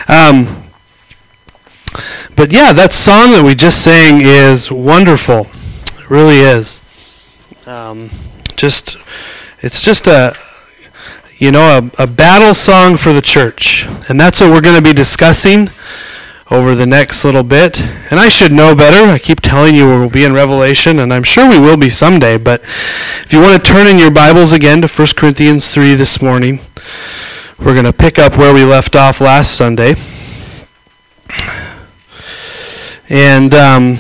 But yeah, that song that we just sang is wonderful. It really is. It's just a battle song for the church. And that's what we're going to be discussing over the next little bit. And I should know better. I keep telling you we'll be in Revelation, and I'm sure we will be someday. But if you want to turn in your Bibles again to 1 Corinthians 3 this morning, we're going to pick up where we left off last Sunday. And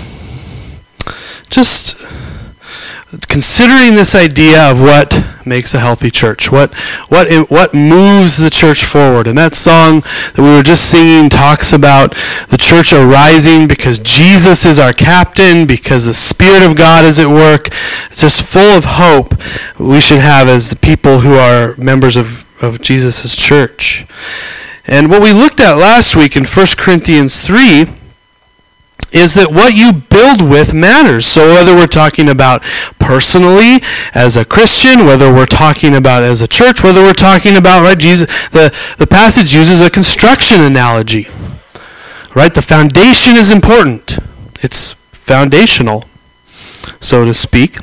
just considering this idea of what makes a healthy church, what moves the church forward. And that song that we were just singing talks about the church arising because Jesus is our captain, because the Spirit of God is at work. It's just full of hope we should have as the people who are members of Jesus' church. And what we looked at last week in 1 Corinthians 3 is that what you build with matters. So whether we're talking about personally as a Christian, whether we're talking about as a church, whether we're talking about, right, Jesus, the passage uses a construction analogy. Right? The foundation is important. It's foundational, so to speak.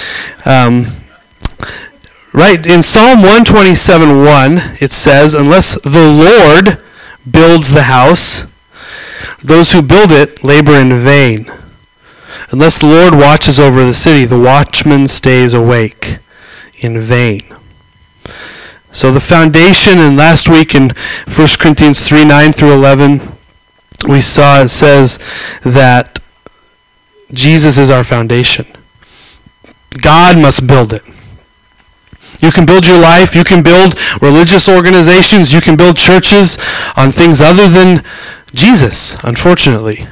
Right, in Psalm 127:1, it says, unless the Lord builds the house, those who build it labor in vain. Unless the Lord watches over the city, the watchman stays awake in vain. So the foundation, and last week in 1 Corinthians 3:9 through 11, we saw it says that Jesus is our foundation. God must build it. You can build your life, you can build religious organizations, you can build churches on things other than Jesus, unfortunately.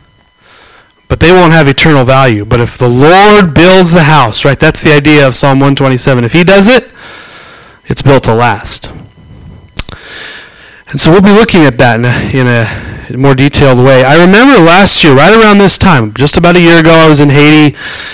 But they won't have eternal value. But if the Lord builds the house, right, that's the idea of Psalm 127. If he does it, it's built to last. And so we'll be looking at that in a more detailed way. I remember last year, right around this time, just about a year ago, I was in Haiti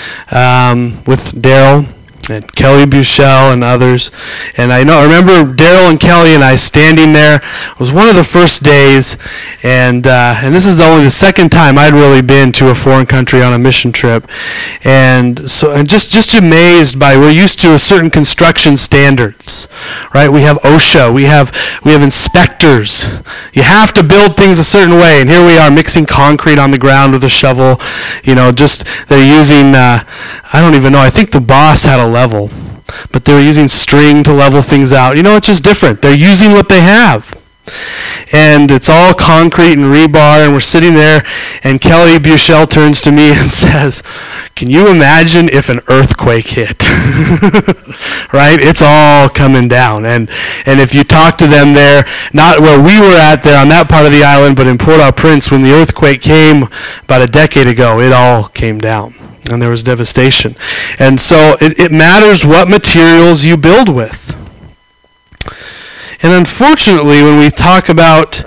with Daryl and Kelly Buchel and others. And I remember Daryl and Kelly and I standing there. It was one of the first days, and this is only the second time I'd really been to a foreign country on a mission trip. And just amazed by, we're used to a certain construction standards, right? We have OSHA, we have inspectors. You have to build things a certain way, and here we are mixing concrete on the ground with a shovel. They're using, I don't even know, I think the boss had a level, but they were using string to level things out. It's just different. They're using what they have. And it's all concrete and rebar, and we're sitting there, and Kelly Buchel turns to me and says, can you imagine if an earthquake hit? Right? It's all coming down. And if you talk to them there, not where we were at there on that part of the island, but in Port-au-Prince, when the earthquake came about a decade ago, it all came down. And there was devastation. And so it matters what materials you build with. And unfortunately, when we talk about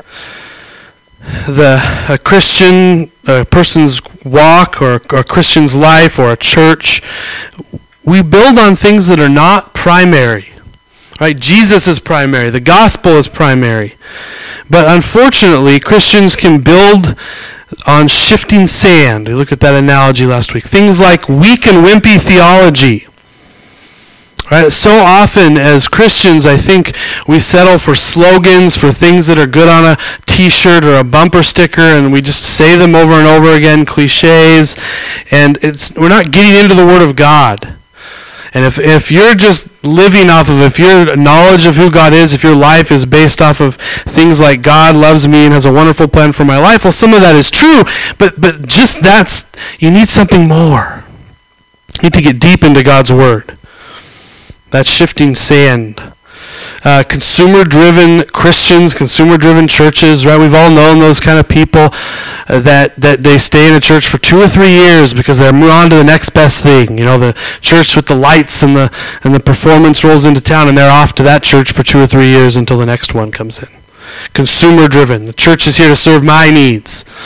a person's walk, or a Christian's life, or a church, we build on things that are not primary. Right? Jesus is primary. The gospel is primary. But unfortunately, Christians can build on shifting sand. We looked at that analogy last week. Things like weak and wimpy theology. Right? So often as Christians, I think we settle for slogans, for things that are good on a t-shirt or a bumper sticker, and we just say them over and over again, cliches, and we're not getting into the Word of God. And if you're just living off of, if your knowledge of who God is, if your life is based off of things like God loves me and has a wonderful plan for my life, well, some of that is true, but just you need something more. You need to get deep into God's Word. That's shifting sand. Consumer-driven Christians, consumer-driven churches, right? We've all known those kind of people that they stay in a church for 2 or 3 years because they're moving on to the next best thing. The church with the lights and the performance rolls into town, and they're off to that church for 2 or 3 years until the next one comes in. Consumer-driven. The church is here to serve my needs.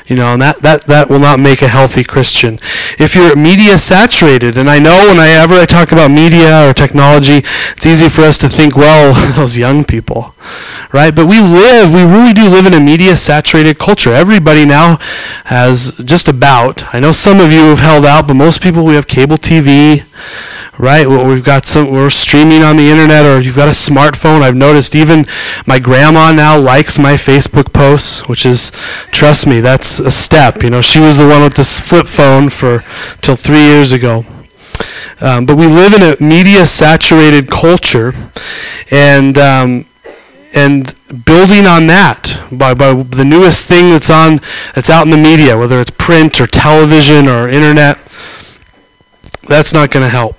And that will not make a healthy Christian. If you're media saturated, and I know whenever I talk about media or technology, it's easy for us to think, well, those young people, right? But we really do live in a media saturated culture. Everybody now has just about, I know some of you have held out, but most people, we have cable TV, right? We're streaming on the internet, or you've got a smartphone. I've noticed even my grandma now likes my Facebook posts, which is, trust me, that's a step. She was the one with this flip phone till 3 years ago. But we live in a media-saturated culture, and building on that by the newest thing that's out in the media, whether it's print or television or internet, that's not going to help.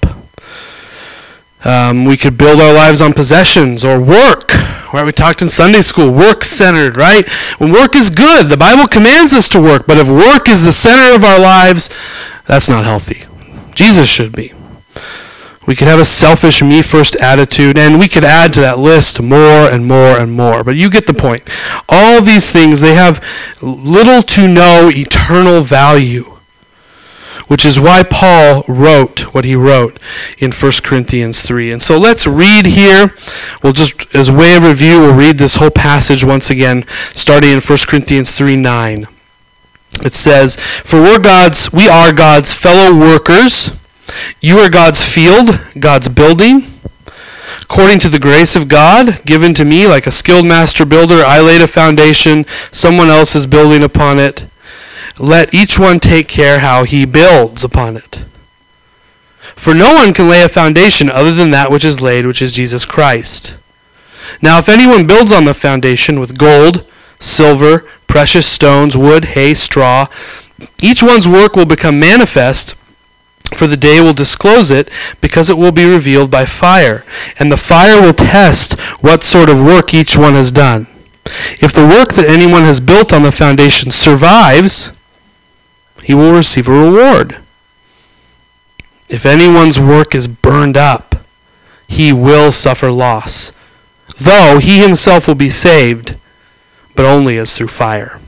We could build our lives on possessions or work. Right? We talked in Sunday school, work-centered, right? When work is good, the Bible commands us to work, but if work is the center of our lives, that's not healthy. Jesus should be. We could have a selfish, me-first attitude, and we could add to that list more and more and more. But you get the point. All of these things, they have little to no eternal value, which is why Paul wrote what he wrote in 1 Corinthians 3. And so let's read here. We'll just, as a way of review, we'll read this whole passage once again, starting in 1 Corinthians 3:9. It says, "For we are God's fellow workers. You are God's field, God's building. According to the grace of God given to me, like a skilled master builder, I laid a foundation, someone else is building upon it. Let each one take care how he builds upon it. For no one can lay a foundation other than that which is laid, which is Jesus Christ. Now if anyone builds on the foundation with gold, silver, precious stones, wood, hay, straw, each one's work will become manifest, for the day will disclose it, because it will be revealed by fire. And the fire will test what sort of work each one has done. If the work that anyone has built on the foundation survives, he will receive a reward. If anyone's work is burned up, he will suffer loss, though he himself will be saved, but only as through fire."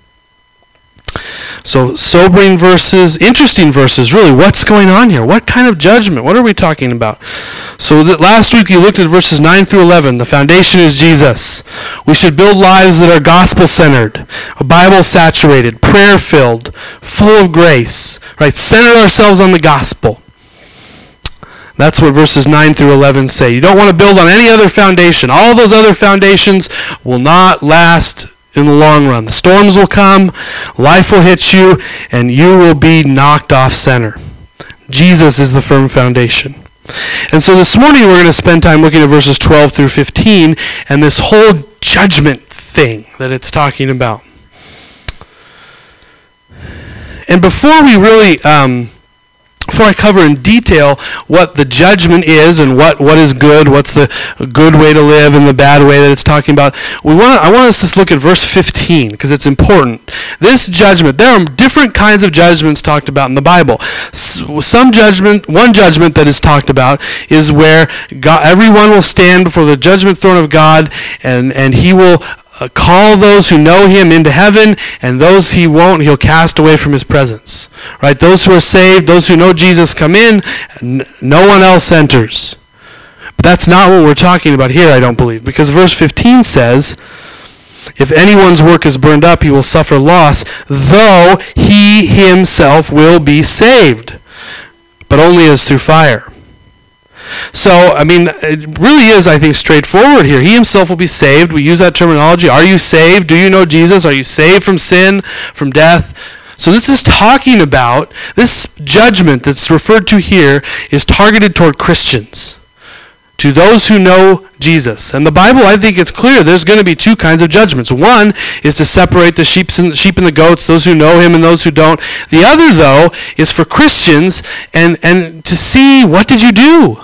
So sobering verses, interesting verses, really. What's going on here? What kind of judgment? What are we talking about? So last week you looked at verses 9 through 11. The foundation is Jesus. We should build lives that are gospel-centered, Bible-saturated, prayer-filled, full of grace, right? Center ourselves on the gospel. That's what verses 9 through 11 say. You don't want to build on any other foundation. All those other foundations will not last in the long run. The storms will come, life will hit you, and you will be knocked off center. Jesus is the firm foundation. And so this morning we're going to spend time looking at verses 12 through 15 and this whole judgment thing that it's talking about. And before I cover in detail what the judgment is and what is good, what's the good way to live and the bad way that it's talking about, I want us to look at verse 15 because it's important. This judgment, there are different kinds of judgments talked about in the Bible. One judgment that is talked about is where everyone will stand before the judgment throne of God, and he will call those who know him into heaven, and those he won't, he'll cast away from his presence. Right? Those who are saved, those who know Jesus come in, no one else enters. But that's not what we're talking about here, I don't believe, because verse 15 says, if anyone's work is burned up, he will suffer loss, though he himself will be saved, but only as through fire. So, it really is, I think, straightforward here. He himself will be saved. We use that terminology. Are you saved? Do you know Jesus? Are you saved from sin, from death? So this is talking about, this judgment that's referred to here is targeted toward Christians, to those who know Jesus. And the Bible, I think it's clear, there's going to be two kinds of judgments. One is to separate the sheep and the goats, those who know him and those who don't. The other, though, is for Christians and to see, what did you do?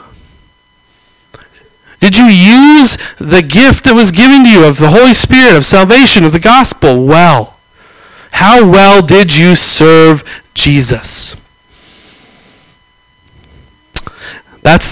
Did you use the gift that was given to you of the Holy Spirit, of salvation, of the gospel well? How well did you serve Jesus? That's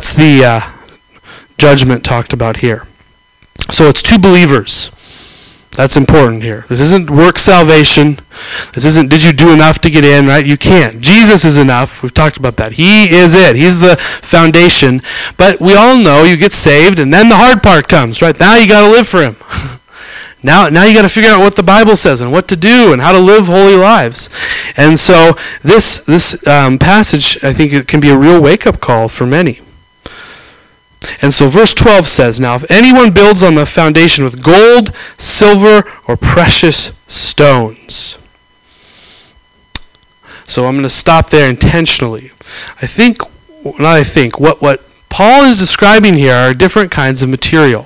the judgment talked about here. So it's two believers. That's important here. This isn't work salvation. This isn't did you do enough to get in, right? You can't. Jesus is enough. We've talked about that. He is it. He's the foundation. But we all know you get saved and then the hard part comes, right? Now you got to live for him. Now you got to figure out what the Bible says and what to do and how to live holy lives. And so this passage, I think it can be a real wake-up call for many. And so verse 12 says, now if anyone builds on the foundation with gold, silver, or precious stones. So I'm going to stop there intentionally. What Paul is describing here are different kinds of material.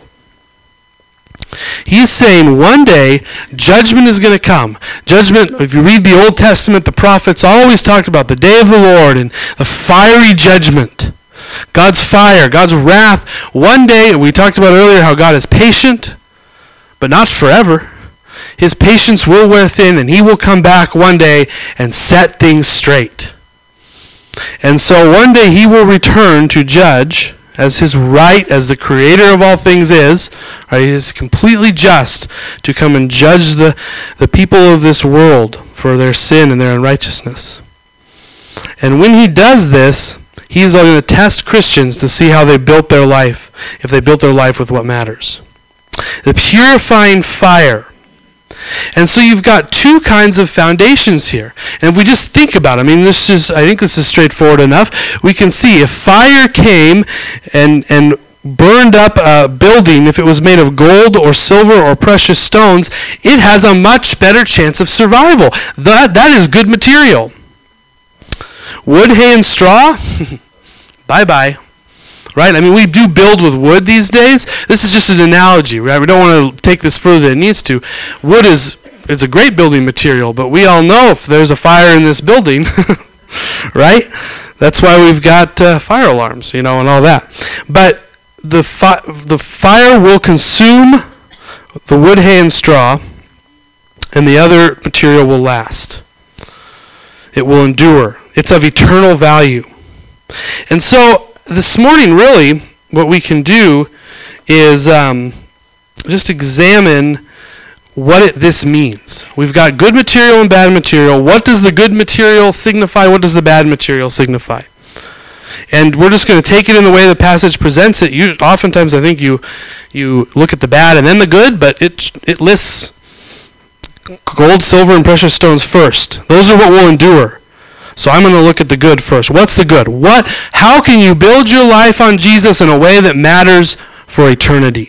He's saying one day judgment is going to come. Judgment, if you read the Old Testament, the prophets always talked about the day of the Lord and the fiery judgment. God's fire, God's wrath. One day, we talked about earlier how God is patient, but not forever. His patience will wear thin, and he will come back one day and set things straight. And so one day he will return to judge, as his right as the creator of all things is. Right? He is completely just to come and judge the people of this world for their sin and their unrighteousness. And when he does this, he's going to test Christians to see how they built their life, if they built their life with what matters. The purifying fire. And so you've got two kinds of foundations here. And if we just think about it, I think this is straightforward enough. We can see if fire came and burned up a building, if it was made of gold or silver or precious stones, it has a much better chance of survival. That is good material. Wood, hay, and straw? Bye-bye. Right? We do build with wood these days. This is just an analogy, right? We don't want to take this further than it needs to. Wood it's a great building material, but we all know if there's a fire in this building, right? That's why we've got fire alarms, and all that. But the fire will consume the wood, hay, and straw, and the other material will last. It will endure. It's of eternal value. And so this morning, really, what we can do is just examine what this means. We've got good material and bad material. What does the good material signify? What does the bad material signify? And we're just going to take it in the way the passage presents it. Oftentimes, I think you look at the bad and then the good, but it lists gold, silver, and precious stones first. Those are what will endure. So I'm going to look at the good first. What's the good? How can you build your life on Jesus in a way that matters for eternity?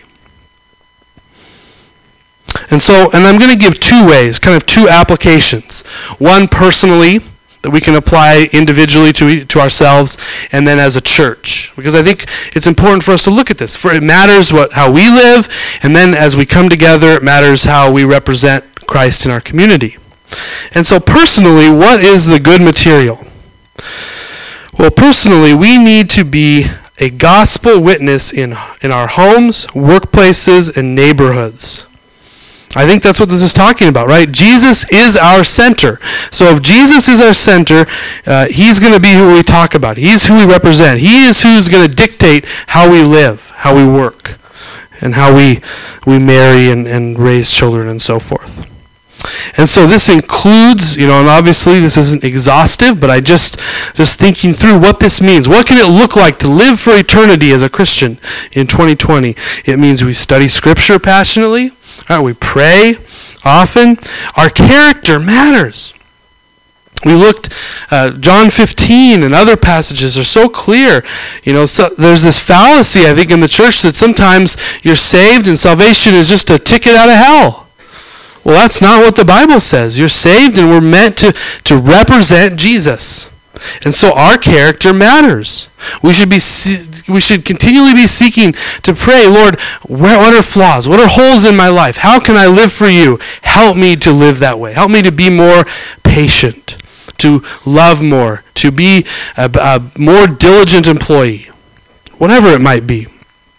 And I'm going to give two ways, kind of two applications. One personally, that we can apply individually to ourselves, and then as a church. Because I think it's important for us to look at this. For it matters how we live, and then as we come together, it matters how we represent Christ in our community. And so personally, what is the good material? Well, personally, we need to be a gospel witness in our homes, workplaces, and neighborhoods. I think that's what this is talking about, right? Jesus is our center. So if Jesus is our center, he's going to be who we talk about. He's who we represent. He is who's going to dictate how we live, how we work, and how we marry and raise children and so forth. And so this includes, and obviously this isn't exhaustive, but I just thinking through what this means. What can it look like to live for eternity as a Christian in 2020? It means we study Scripture passionately. Right, we pray often. Our character matters. We looked, John 15 and other passages are so clear. So there's this fallacy, I think, in the church that sometimes you're saved and salvation is just a ticket out of hell. Well, that's not what the Bible says. You're saved and we're meant to represent Jesus. And so our character matters. We should continually be seeking to pray, Lord, what are flaws? What are holes in my life? How can I live for you? Help me to live that way. Help me to be more patient, to love more, to be a more diligent employee, whatever it might be.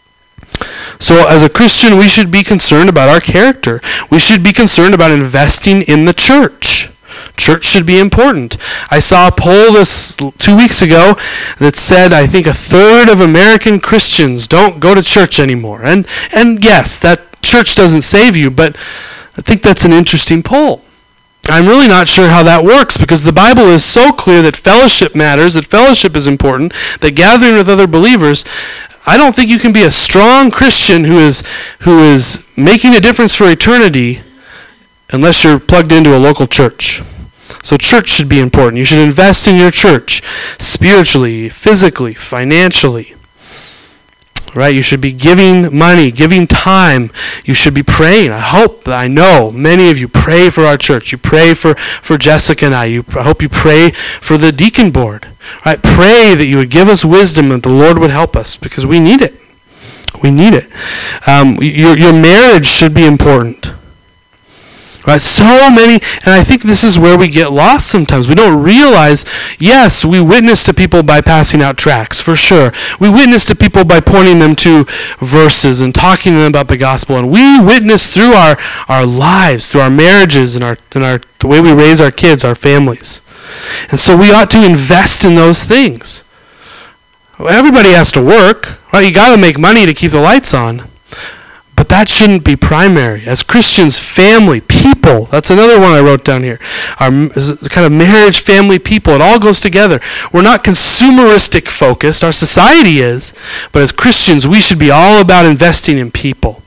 So as a Christian, we should be concerned about our character. We should be concerned about investing in the church. Church should be important. I saw a poll 2 weeks ago that said, I think 1/3 of American Christians don't go to church anymore. And yes, that church doesn't save you, but I think that's an interesting poll. I'm really not sure how that works, because the Bible is so clear that fellowship matters, that fellowship is important, that gathering with other believers. I don't think you can be a strong Christian who is making a difference for eternity unless you're plugged into a local church. So church should be important. You should invest in your church spiritually, physically, financially. Right? You should be giving money, giving time. You should be praying. I know many of you pray for our church. You pray for Jessica and I. I hope you pray for the deacon board. Right? Pray that you would give us wisdom and the Lord would help us, because we need it. We need it. Your marriage should be important. Right? So many, and I think this is where we get lost sometimes. We don't realize, yes, we witness to people by passing out tracts, for sure. We witness to people by pointing them to verses and talking to them about the gospel. And we witness through our lives, through our marriages and the way we raise our kids, our families. And so we ought to invest in those things. Everybody has to work, right? You got to make money to keep the lights on. But that shouldn't be primary. As Christians, family, people, that's another one I wrote down here. Our kind of marriage, family, people, it all goes together. We're not consumeristic focused. Our society is. But as Christians, we should be all about investing in people.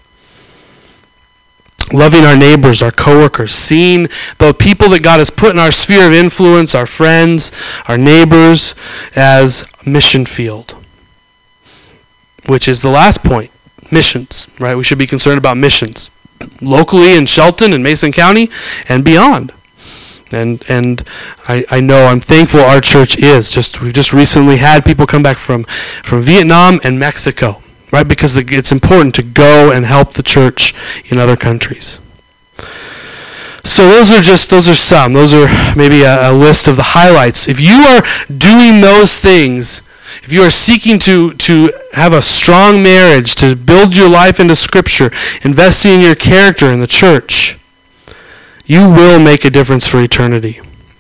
Loving our neighbors, our coworkers, seeing the people that God has put in our sphere of influence, our friends, our neighbors, as mission field. Which is the last point. Missions, right? We should be concerned about missions locally in Shelton and Mason County and beyond. And I know I'm thankful our church is. We've just recently had people come back from Vietnam and Mexico, right? Because it's important to go and help the church in other countries. So those are some. Those are maybe a list of the highlights. If you are doing those things, if you are seeking to have a strong marriage, to build your life into Scripture, investing in your character in the church, you will make a difference for eternity.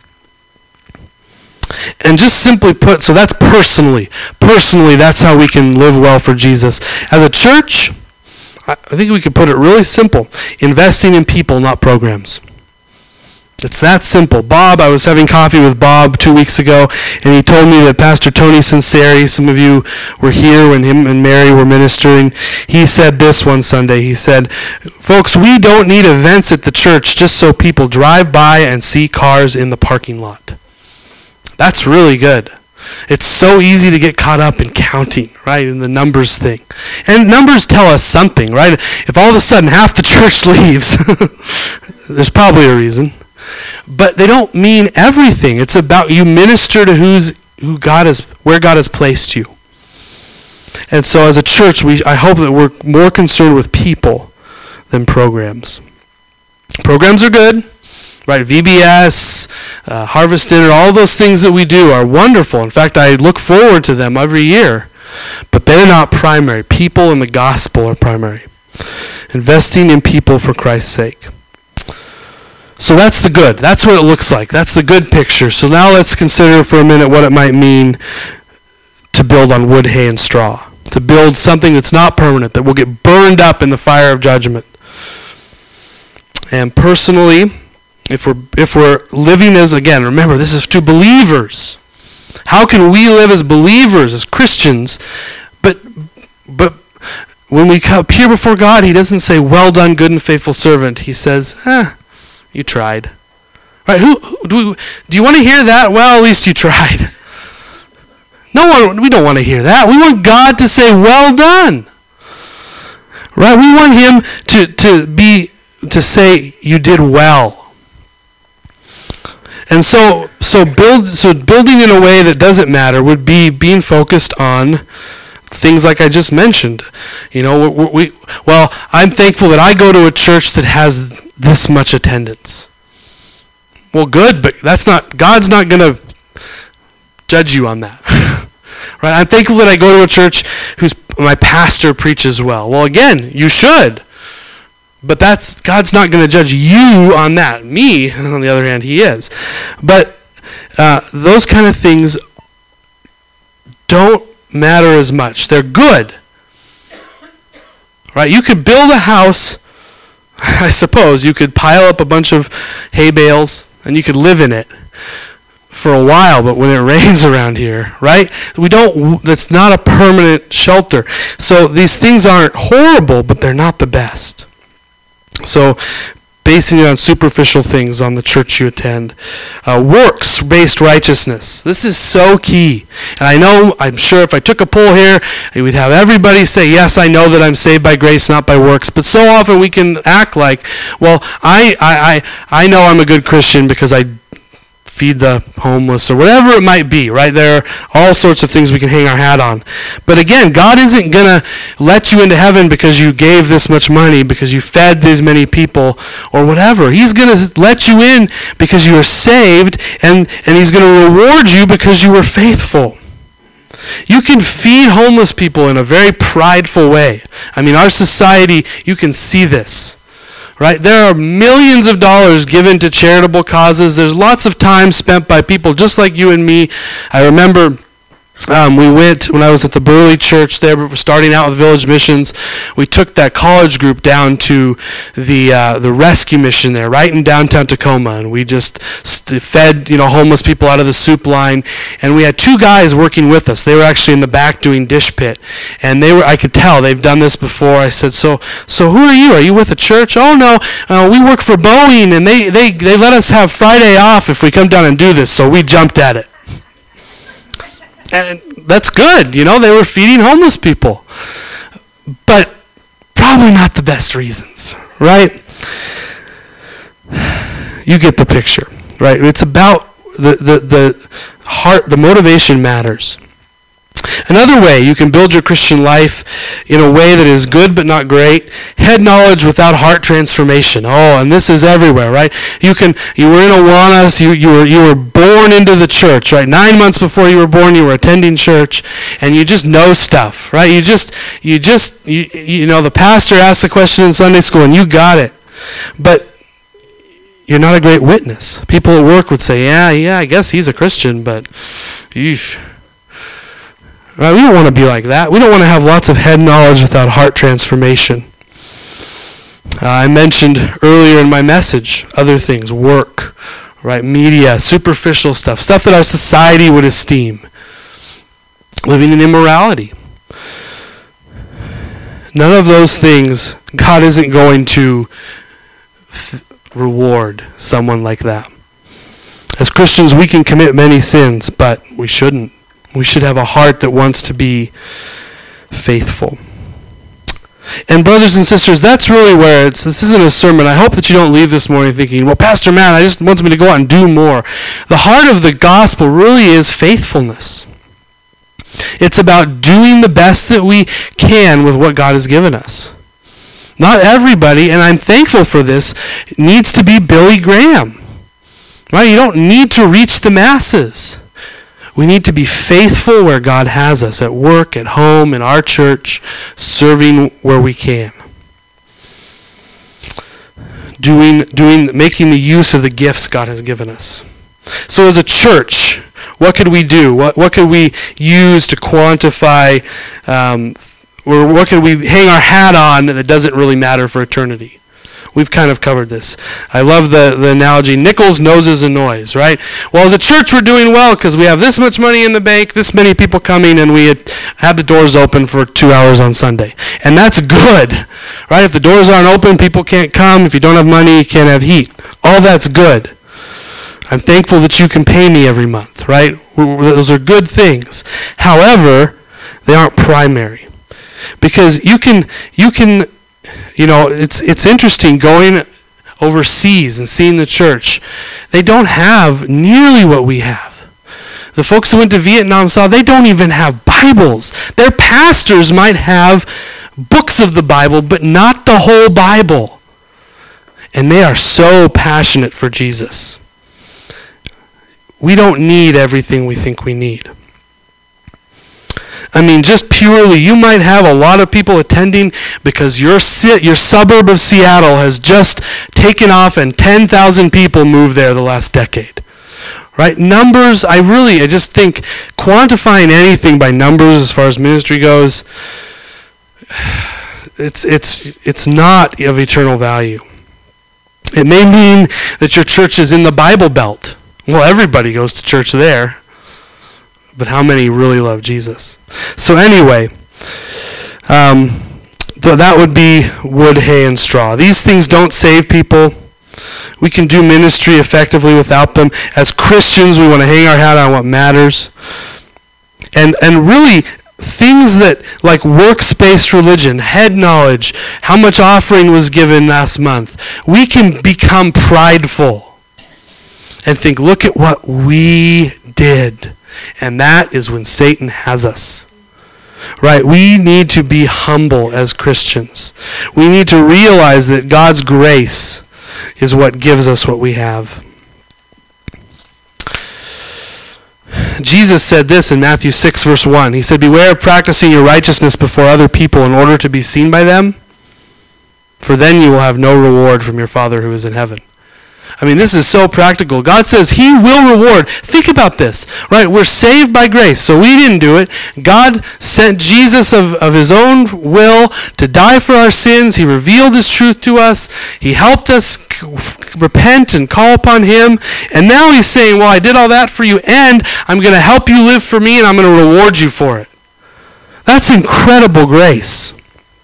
And just simply put, so that's personally. Personally, that's how we can live well for Jesus. As a church, I think we could put it really simple. Investing in people, not programs. It's that simple. I was having coffee with Bob 2 weeks ago, and he told me that Pastor Tony Sinceri, some of you were here when him and Mary were ministering, he said this one Sunday. He said, folks, we don't need events at the church just so people drive by and see cars in the parking lot. That's really good. It's so easy to get caught up in counting, right, in the numbers thing. And numbers tell us something, right? If all of a sudden half the church leaves, there's probably a reason. But they don't mean everything. It's about you minister to where God has placed you. And so as a church, I hope that we're more concerned with people than programs. Programs are good, right? VBS, Harvest Dinner, all those things that we do are wonderful. In fact, I look forward to them every year. But they're not primary. People and the gospel are primary. Investing in people for Christ's sake. So that's the good. That's what it looks like. That's the good picture. So now let's consider for a minute what it might mean to build on wood, hay, and straw. To build something that's not permanent, that will get burned up in the fire of judgment. And personally, if we're living as, again, remember, this is to believers. How can we live as believers, as Christians, but when we appear before God, he doesn't say, well done, good and faithful servant. He says, you tried. Right? Do you want to hear that? Well, at least you tried. We don't want to hear that. We want God to say, well done. Right? We want him to say, you did well. And so building in a way that doesn't matter would be being focused on things like I just mentioned. You know, I'm thankful that I go to a church that has this much attendance. Well, good, but God's not going to judge you on that. Right? I'm thankful that I go to a church whose my pastor preaches well. Well, again, you should. But God's not going to judge you on that. Me, on the other hand, he is. But those kind of things don't matter as much. They're good. Right? You could build a house I suppose you could pile up a bunch of hay bales and you could live in it for a while, but when it rains around here, right? That's not a permanent shelter. So these things aren't horrible, but they're not the best. So basing it on superficial things on the church you attend. Works-based righteousness. This is so key. And I'm sure if I took a poll here, we'd have everybody say, yes, I know that I'm saved by grace, not by works. But so often we can act like, well, I know I'm a good Christian because I feed the homeless or whatever it might be, right? There are all sorts of things we can hang our hat on. But again, God isn't going to let you into heaven because you gave this much money, because you fed these many people or whatever. He's going to let you in because you are saved, and he's going to reward you because you were faithful. You can feed homeless people in a very prideful way. I mean, our society, you can see this. Right? There are millions of dollars given to charitable causes. There's lots of time spent by people just like you and me. I remember we went, when I was at the Burley Church there, but we're starting out with Village Missions, we took that college group down to the rescue mission there, right in downtown Tacoma, and we just fed homeless people out of the soup line, and we had two guys working with us. They were actually in the back doing dish pit, and I could tell they've done this before. I said, so who are you? Are you with a church? Oh no, we work for Boeing, and they let us have Friday off if we come down and do this, so we jumped at it. And that's good, they were feeding homeless people. But probably not the best reasons, right? You get the picture, right? It's about the heart, the motivation matters. Another way you can build your Christian life in a way that is good but not great, head knowledge without heart transformation. Oh, and this is everywhere, right? You were in Awanas, you were born into the church, right? 9 months before you were born, you were attending church, and you just know stuff, right? The pastor asked the question in Sunday school, and you got it. But you're not a great witness. People at work would say, yeah, I guess he's a Christian, but eesh. Right, we don't want to be like that. We don't want to have lots of head knowledge without heart transformation. I mentioned earlier in my message other things, work, right, media, superficial stuff that our society would esteem. Living in immorality. None of those things, God isn't going to reward someone like that. As Christians, we can commit many sins, but we shouldn't. We should have a heart that wants to be faithful. And brothers and sisters, that's really where this isn't a sermon. I hope that you don't leave this morning thinking, well, Pastor Matt, I just wants me to go out and do more. The heart of the gospel really is faithfulness. It's about doing the best that we can with what God has given us. Not everybody, and I'm thankful for this, needs to be Billy Graham. Right? You don't need to reach the masses. We need to be faithful where God has us, at work, at home, in our church, serving where we can. Making the use of the gifts God has given us. So as a church, what could we do? What could we use to quantify, or what could we hang our hat on that doesn't really matter for eternity? We've kind of covered this. I love the analogy, nickels, noses, and noise, right? Well, as a church, we're doing well because we have this much money in the bank, this many people coming, and we had the doors open for 2 hours on Sunday. And that's good, right? If the doors aren't open, people can't come. If you don't have money, you can't have heat. All that's good. I'm thankful that you can pay me every month, right? Those are good things. However, they aren't primary. Because you can it's interesting going overseas and seeing the church. They don't have nearly what we have. The folks who went to Vietnam saw they don't even have Bibles. Their pastors might have books of the Bible, but not the whole Bible. And they are so passionate for Jesus. We don't need everything we think we need. I mean, just purely, you might have a lot of people attending because your suburb of Seattle has just taken off and 10,000 people moved there the last decade. Right? Numbers, I just think quantifying anything by numbers as far as ministry goes, it's not of eternal value. It may mean that your church is in the Bible Belt. Well, everybody goes to church there. But how many really love Jesus? So anyway, that would be wood, hay, and straw. These things don't save people. We can do ministry effectively without them. As Christians, we want to hang our hat on what matters. And really, things that, like works-based religion, head knowledge, how much offering was given last month, we can become prideful and think, look at what we did. And that is when Satan has us. Right? We need to be humble as Christians. We need to realize that God's grace is what gives us what we have. Jesus said this in Matthew 6, verse 1. He said, "Beware of practicing your righteousness before other people in order to be seen by them, for then you will have no reward from your Father who is in heaven." I mean, this is so practical. God says he will reward. Think about this, right? We're saved by grace, so we didn't do it. God sent Jesus of his own will to die for our sins. He revealed his truth to us. He helped us repent and call upon him. And now he's saying, well, I did all that for you, and I'm going to help you live for me, and I'm going to reward you for it. That's incredible grace.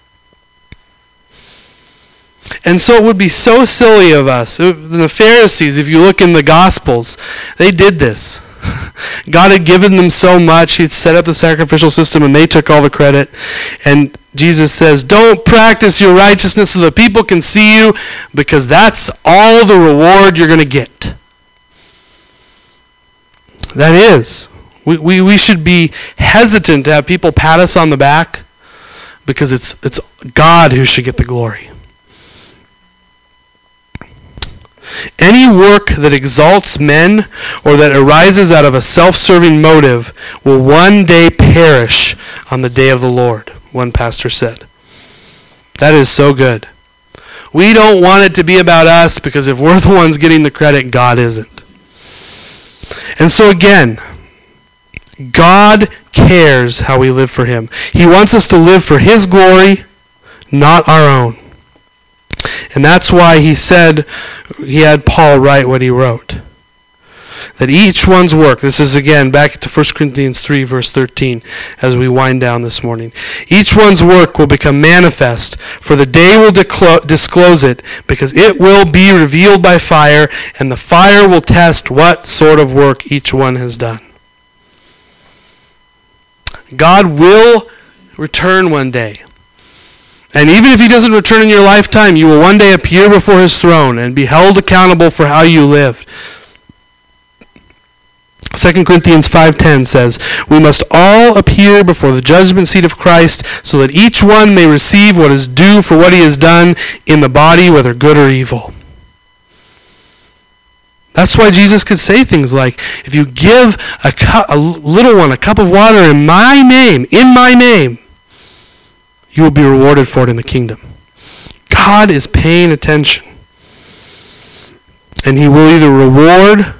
And so it would be so silly of us. The Pharisees, if you look in the Gospels, they did this. God had given them so much. He'd set up the sacrificial system, and they took all the credit. And Jesus says, don't practice your righteousness so that people can see you, because that's all the reward you're going to get. That is. We should be hesitant to have people pat us on the back, because it's God who should get the glory. Any work that exalts men or that arises out of a self-serving motive will one day perish on the day of the Lord, one pastor said. That is so good. We don't want it to be about us, because if we're the ones getting the credit, God isn't. And so again, God cares how we live for him. He wants us to live for his glory, not our own. And that's why he said, he had Paul write what he wrote. That each one's work, this is again back to 1 Corinthians 3 verse 13 as we wind down this morning. Each one's work will become manifest, for the day will disclose it, because it will be revealed by fire, and the fire will test what sort of work each one has done. God will return one day. And even if he doesn't return in your lifetime, you will one day appear before his throne and be held accountable for how you lived. 2 Corinthians 5:10 says, "We must all appear before the judgment seat of Christ, so that each one may receive what is due for what he has done in the body, whether good or evil." That's why Jesus could say things like, if you give a little one a cup of water in my name, you will be rewarded for it in the kingdom. God is paying attention. And he will either reward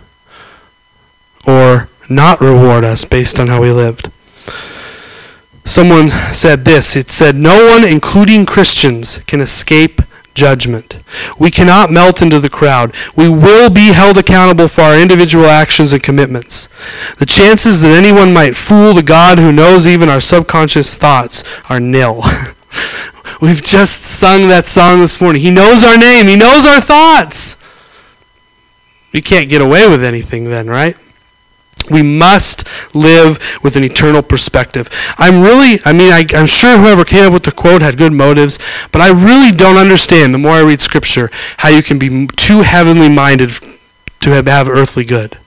or not reward us based on how we lived. Someone said this. It said, "No one, including Christians, can escape judgment. We cannot melt into the crowd. We will be held accountable for our individual actions and commitments. The chances that anyone might fool the God who knows even our subconscious thoughts are nil." We've just sung that song this morning. He knows our name. He knows our thoughts. We can't get away with anything then, right? We must live with an eternal perspective. I'm sure whoever came up with the quote had good motives, but I really don't understand, the more I read Scripture, how you can be too heavenly minded to have earthly good.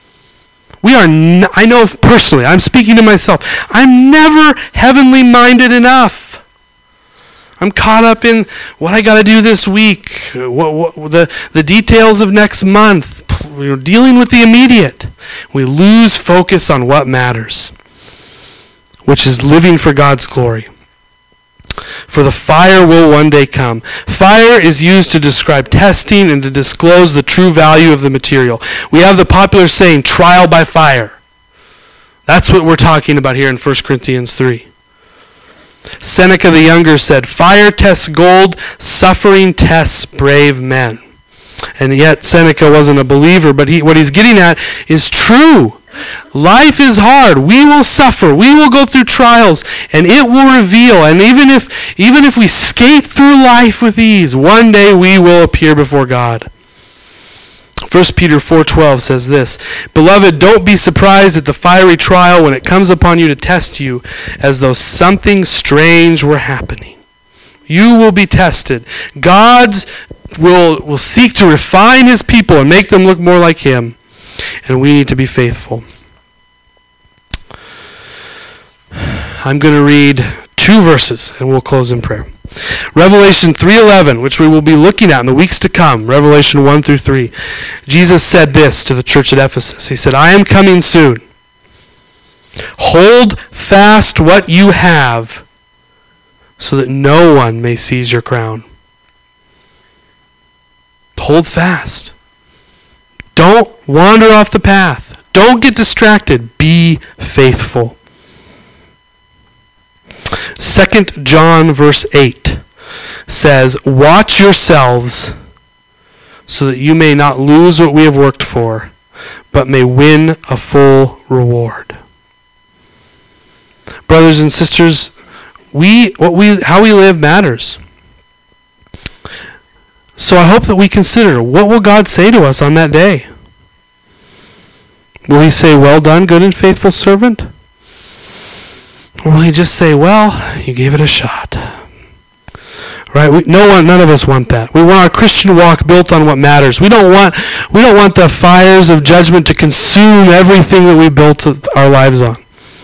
I know personally, I'm speaking to myself, I'm never heavenly minded enough. I'm caught up in what I got to do this week, the details of next month, dealing with the immediate. We lose focus on what matters, which is living for God's glory. For the fire will one day come. Fire is used to describe testing and to disclose the true value of the material. We have the popular saying, trial by fire. That's what we're talking about here in 1 Corinthians 3. Seneca the Younger said, "Fire tests gold, suffering tests brave men." And yet Seneca wasn't a believer, but what he's getting at is true. Life is hard. We will suffer. We will go through trials, and it will reveal. And even if we skate through life with ease, one day we will appear before God. 1 Peter 4:12 says this, "Beloved, don't be surprised at the fiery trial when it comes upon you to test you, as though something strange were happening." You will be tested. God will seek to refine his people and make them look more like him. And we need to be faithful. I'm going to read 2 verses and we'll close in prayer. Revelation 3:11, which we will be looking at in the weeks to come, Revelation 1 through 3. Jesus said this to the church at Ephesus. He said, "I am coming soon. Hold fast what you have, so that no one may seize your crown." Hold fast. Don't wander off the path. Don't get distracted. Be faithful. 2 John verse 8 says, "Watch yourselves so that you may not lose what we have worked for, but may win a full reward." Brothers and sisters, how we live matters. So I hope that we consider, what will God say to us on that day? Will he say, "Well done, good and faithful servant"? Or will he just say, "Well, you gave it a shot"? Right? None of us want that. We want our Christian walk built on what matters. We don't want the fires of judgment to consume everything that we built our lives on.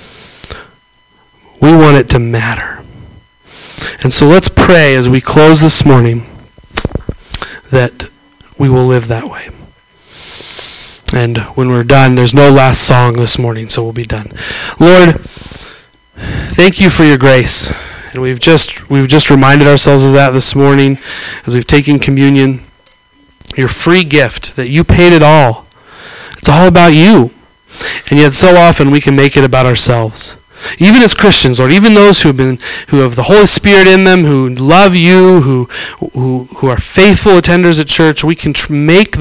We want it to matter. And so let's pray as we close this morning that we will live that way. And when we're done, there's no last song this morning, so we'll be done. Lord, thank you for your grace. And we've just reminded ourselves of that this morning as we've taken communion. Your free gift, that you paid it all. It's all about you. And yet so often we can make it about ourselves. Even as Christians, Lord, even those who have the Holy Spirit in them, who love you, who are faithful attenders at church, we can make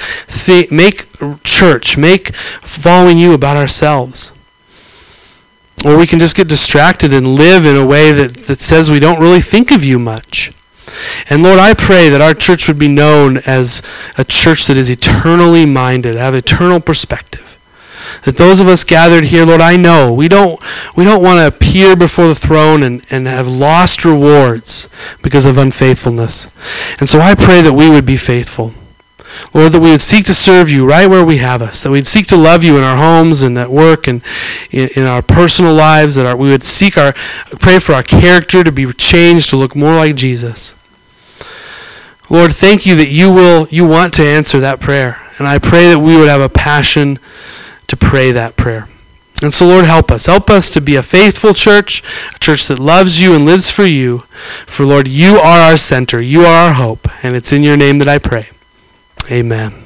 following you about ourselves. Or we can just get distracted and live in a way that says we don't really think of you much. And Lord, I pray that our church would be known as a church that is eternally minded, have eternal perspective. That those of us gathered here, Lord, I know we don't want to appear before the throne and have lost rewards because of unfaithfulness. And so I pray that we would be faithful. Lord, that we would seek to serve you right where we have us, that we'd seek to love you in our homes and at work and in our personal lives, that we would pray for our character to be changed to look more like Jesus. Lord, thank you that you want to answer that prayer. And I pray that we would have a passion to pray that prayer. And so, Lord, help us. Help us to be a faithful church, a church that loves you and lives for you. For, Lord, you are our center. You are our hope. And it's in your name that I pray. Amen.